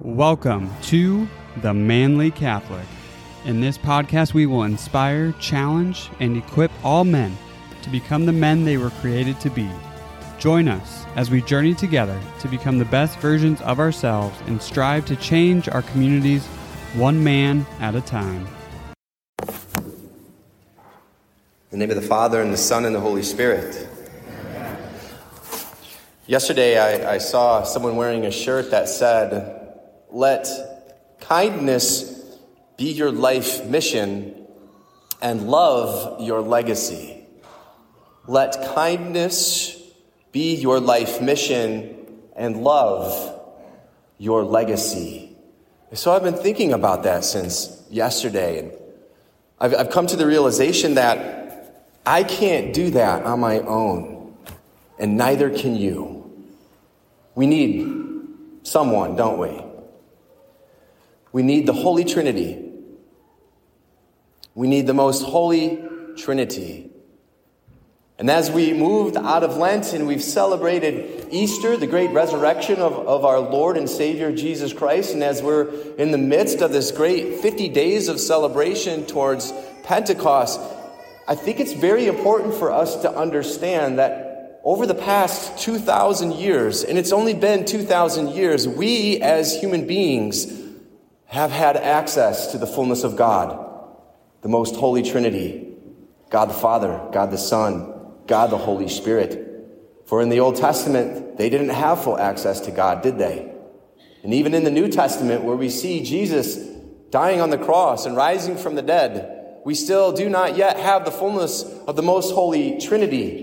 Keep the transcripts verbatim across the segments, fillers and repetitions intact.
Welcome to The Manly Catholic. In this podcast, we will inspire, challenge, and equip all men to become the men they were created to be. Join us as we journey together to become the best versions of ourselves and strive to change our communities one man at a time. In the name of the Father, and the Son, and the Holy Spirit. Yesterday, I, I saw someone wearing a shirt that said, "Let kindness be your life mission and love your legacy." Let kindness be your life mission and love your legacy. So I've been thinking about that since yesterday, and I've, I've come to the realization that I can't do that on my own, and neither can you. We need someone, don't we? We need the Holy Trinity. We need the most holy Trinity. And as we moved out of Lent and we've celebrated Easter, the great resurrection of, of our Lord and Savior Jesus Christ, and as we're in the midst of this great fifty days of celebration towards Pentecost, I think it's very important for us to understand that over the past two thousand years, and it's only been two thousand years, we as human beings have had access to the fullness of God, the most holy Trinity, God the Father, God the Son, God the Holy Spirit. For in the Old Testament, they didn't have full access to God, did they? And even in the New Testament, where we see Jesus dying on the cross and rising from the dead, we still do not yet have the fullness of the most holy Trinity.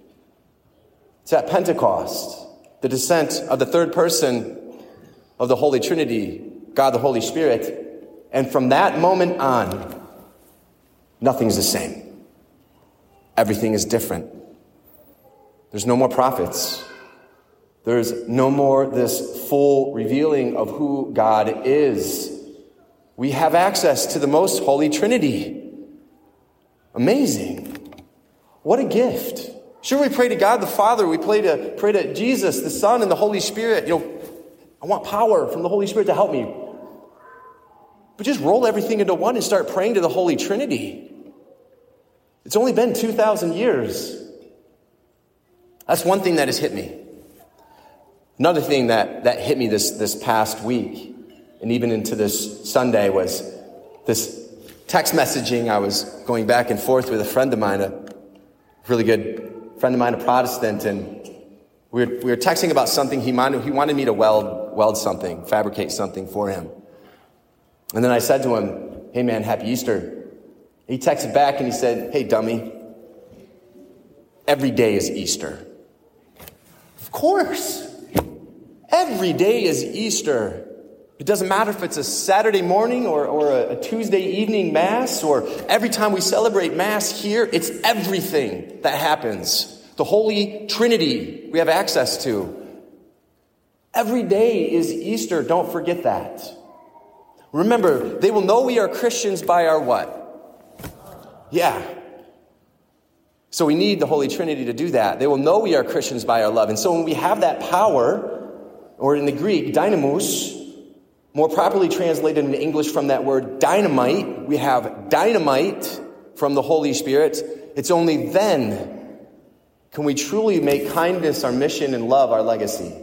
It's at Pentecost, the descent of the third person of the Holy Trinity, God the Holy Spirit. And from that moment on, nothing's the same. Everything is different. There's no more prophets. There's no more this full revealing of who God is. We have access to the most holy Trinity. Amazing. What a gift. Sure, we pray to God the Father, we pray to pray to Jesus, the Son, and the Holy Spirit. You know, I want power from the Holy Spirit to help me. But just roll everything into one and start praying to the Holy Trinity. It's only been two thousand years. That's one thing that has hit me. Another thing that, that hit me this, this past week, and even into this Sunday, was this text messaging. I was going back and forth with a friend of mine, a really good friend of mine, a Protestant, and we were, we were texting about something. He wanted, he wanted me to weld, weld something, fabricate something for him. And then I said to him, "Hey man, happy Easter." He texted back and he said, "Hey dummy, every day is Easter." Of course. Every day is Easter. It doesn't matter if it's a Saturday morning or, or a, a Tuesday evening Mass, or every time we celebrate Mass here, it's everything that happens. The Holy Trinity we have access to. Every day is Easter. Don't forget that. Remember, they will know we are Christians by our what? Yeah. So we need the Holy Trinity to do that. They will know we are Christians by our love. And so when we have that power, or in the Greek, dynamos, more properly translated into English from that word dynamite, we have dynamite from the Holy Spirit. It's only then can we truly make kindness our mission and love our legacy.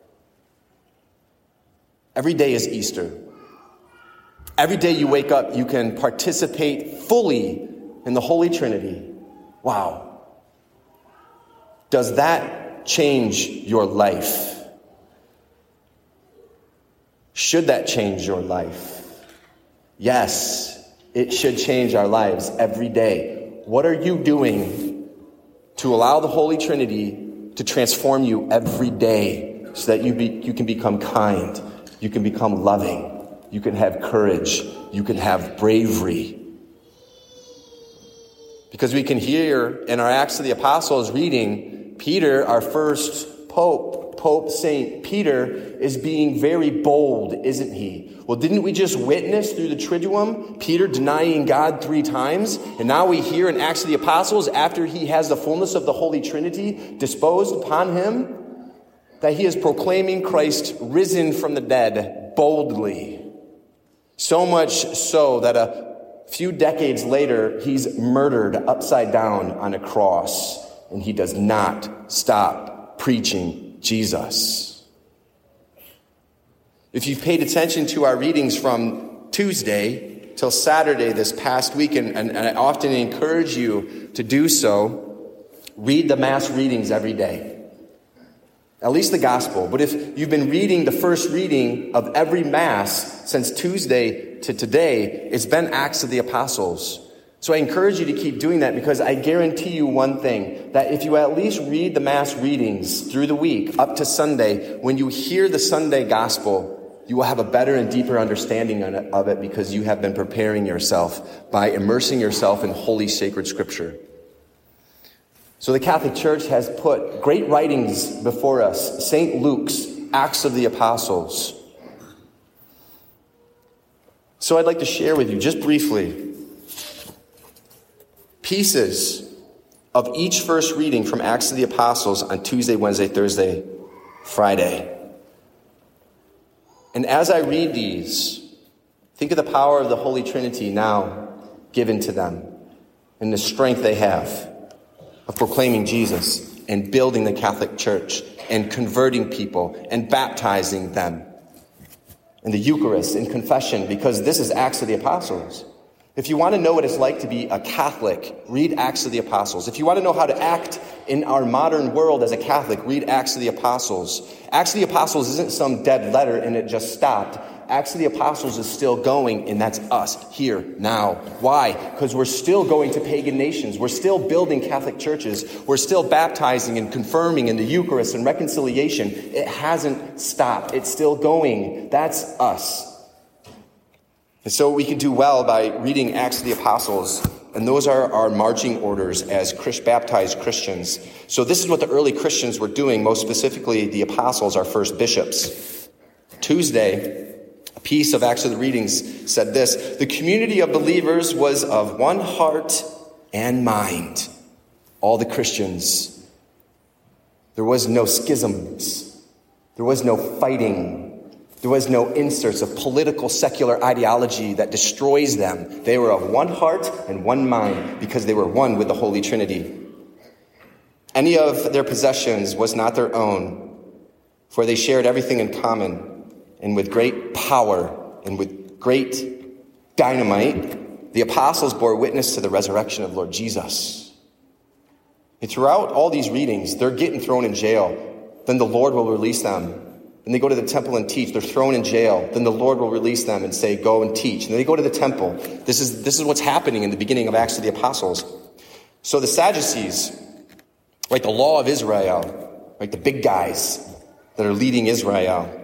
Every day is Easter. Every day you wake up, you can participate fully in the Holy Trinity. Wow. Does that change your life? Should that change your life? Yes, it should change our lives every day. What are you doing to allow the Holy Trinity to transform you every day so that you be, you can become kind, you can become loving, you can have courage, you can have bravery? Because we can hear in our Acts of the Apostles reading, Peter, our first Pope, Pope Saint Peter, is being very bold, isn't he? Well, didn't we just witness through the Triduum Peter denying God three times? And now we hear in Acts of the Apostles, after he has the fullness of the Holy Trinity disposed upon him, that he is proclaiming Christ risen from the dead boldly. So much so that a few decades later, he's murdered upside down on a cross, and he does not stop preaching Jesus. If you've paid attention to our readings from Tuesday till Saturday this past week, and, and, and I often encourage you to do so, read the Mass readings every day. At least the gospel. But if you've been reading the first reading of every Mass since Tuesday to today, it's been Acts of the Apostles. So I encourage you to keep doing that, because I guarantee you one thing, that if you at least read the Mass readings through the week up to Sunday, when you hear the Sunday gospel, you will have a better and deeper understanding of it, because you have been preparing yourself by immersing yourself in holy sacred scripture. So the Catholic Church has put great writings before us. Saint Luke's Acts of the Apostles. So I'd like to share with you, just briefly, pieces of each first reading from Acts of the Apostles on Tuesday, Wednesday, Thursday, Friday. And as I read these, think of the power of the Holy Trinity now given to them and the strength they have of proclaiming Jesus and building the Catholic Church and converting people and baptizing them in the Eucharist, in confession, because this is Acts of the Apostles. If you want to know what it's like to be a Catholic, read Acts of the Apostles. If you want to know how to act in our modern world as a Catholic, read Acts of the Apostles. Acts of the Apostles isn't some dead letter and it just stopped. Acts of the Apostles is still going, and that's us here now. Why? Because we're still going to pagan nations. We're still building Catholic churches. We're still baptizing and confirming in the Eucharist and reconciliation. It hasn't stopped. It's still going. That's us. And so we can do well by reading Acts of the Apostles, and those are our marching orders as Christ baptized Christians. So this is what the early Christians were doing, most specifically the apostles, our first bishops. Tuesday, a piece of Acts of the readings said this: the community of believers was of one heart and mind. All the Christians. There was no schisms. There was no fighting. There was no inserts of political secular ideology that destroys them. They were of one heart and one mind because they were one with the Holy Trinity. Any of their possessions was not their own, for they shared everything in common, and with great power and with great dynamite, the apostles bore witness to the resurrection of Lord Jesus. And throughout all these readings, they're getting thrown in jail. Then the Lord will release them. And they go to the temple and teach. They're thrown in jail. Then the Lord will release them and say, go and teach. And then they go to the temple. This is, this is what's happening in the beginning of Acts of the Apostles. So the Sadducees, right, the law of Israel, right, the big guys that are leading Israel.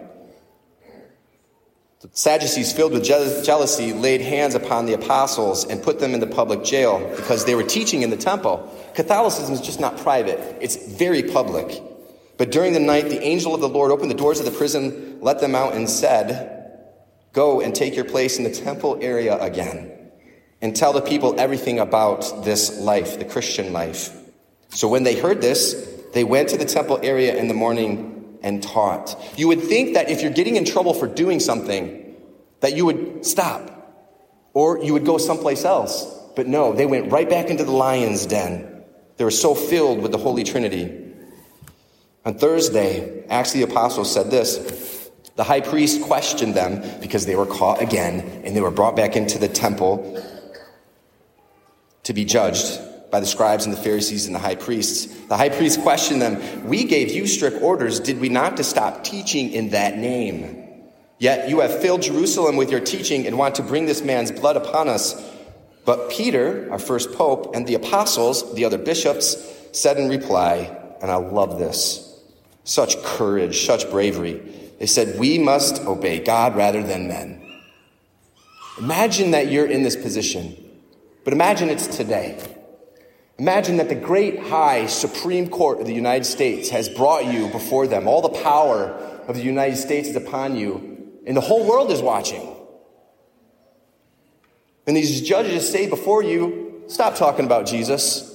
The Sadducees, filled with je- jealousy, laid hands upon the apostles and put them in the public jail because they were teaching in the temple. Catholicism is just not private. It's very public. But during the night, the angel of the Lord opened the doors of the prison, let them out, and said, go and take your place in the temple area again, and tell the people everything about this life, the Christian life. So when they heard this, they went to the temple area in the morning and taught. You would think that if you're getting in trouble for doing something, that you would stop, or you would go someplace else. But no, they went right back into the lion's den. They were so filled with the Holy Trinity. On Thursday, Acts of the Apostles said this: the high priest questioned them because they were caught again, and they were brought back into the temple to be judged by the scribes and the Pharisees and the high priests. The high priest questioned them, we gave you strict orders, did we not, to stop teaching in that name? Yet you have filled Jerusalem with your teaching and want to bring this man's blood upon us. But Peter, our first pope, and the apostles, the other bishops, said in reply, and I love this, such courage, such bravery. They said, we must obey God rather than men. Imagine that you're in this position, but imagine it's today. Imagine that the great, high, Supreme Court of the United States has brought you before them. All the power of the United States is upon you, and the whole world is watching. And these judges say before you, stop talking about Jesus.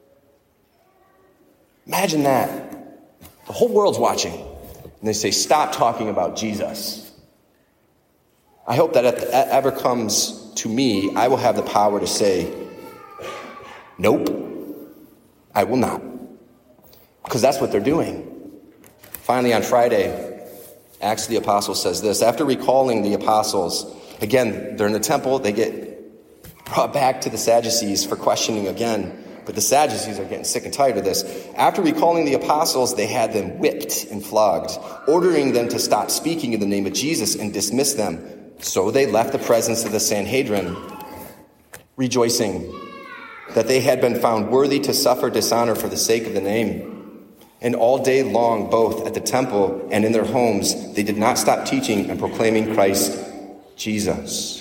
Imagine that. The whole world's watching. And they say, stop talking about Jesus. I hope that if that ever comes to me, I will have the power to say, nope, I will not. Because that's what they're doing. Finally, on Friday, Acts of the Apostles says this. After recalling the apostles, again, they're in the temple, they get brought back to the Sadducees for questioning again. But the Sadducees are getting sick and tired of this. After recalling the apostles, they had them whipped and flogged, ordering them to stop speaking in the name of Jesus and dismiss them. So they left the presence of the Sanhedrin, rejoicing that they had been found worthy to suffer dishonor for the sake of the name. And all day long, both at the temple and in their homes, they did not stop teaching and proclaiming Christ Jesus.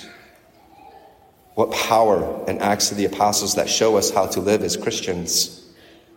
What power in Acts of the Apostles that show us how to live as Christians.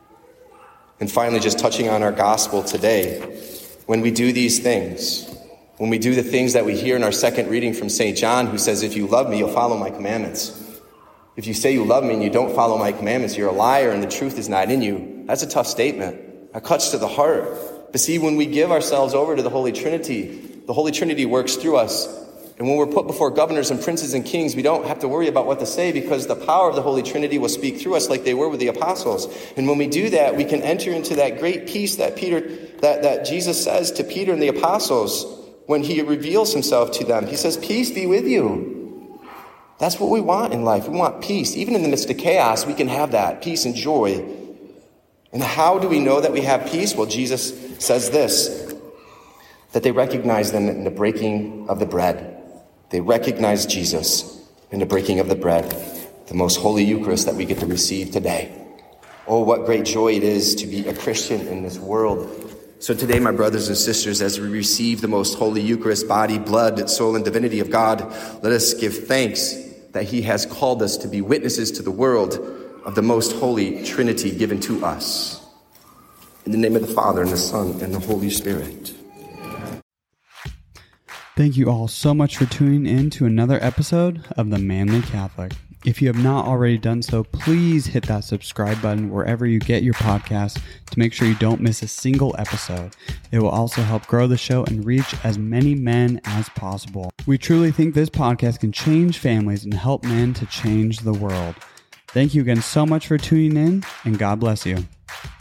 And finally, just touching on our gospel today, when we do these things, when we do the things that we hear in our second reading from Saint John, who says, if you love me, you'll follow my commandments. If you say you love me and you don't follow my commandments, you're a liar and the truth is not in you. That's a tough statement. That cuts to the heart. But see, when we give ourselves over to the Holy Trinity, the Holy Trinity works through us. And when we're put before governors and princes and kings, we don't have to worry about what to say because the power of the Holy Trinity will speak through us like they were with the apostles. And when we do that, we can enter into that great peace that Peter, that, that Jesus says to Peter and the apostles when he reveals himself to them. He says, peace be with you. That's what we want in life. We want peace. Even in the midst of chaos, we can have that peace and joy. And how do we know that we have peace? Well, Jesus says this, that they recognize them in the breaking of the bread. They recognize Jesus in the breaking of the bread, the most holy Eucharist that we get to receive today. Oh, what great joy it is to be a Christian in this world. So today, my brothers and sisters, as we receive the most holy Eucharist, body, blood, soul, and divinity of God, let us give thanks that he has called us to be witnesses to the world of the most holy Trinity given to us. In the name of the Father, and the Son, and the Holy Spirit. Thank you all so much for tuning in to another episode of The Manly Catholic. If you have not already done so, please hit that subscribe button wherever you get your podcasts to make sure you don't miss a single episode. It will also help grow the show and reach as many men as possible. We truly think this podcast can change families and help men to change the world. Thank you again so much for tuning in, and God bless you.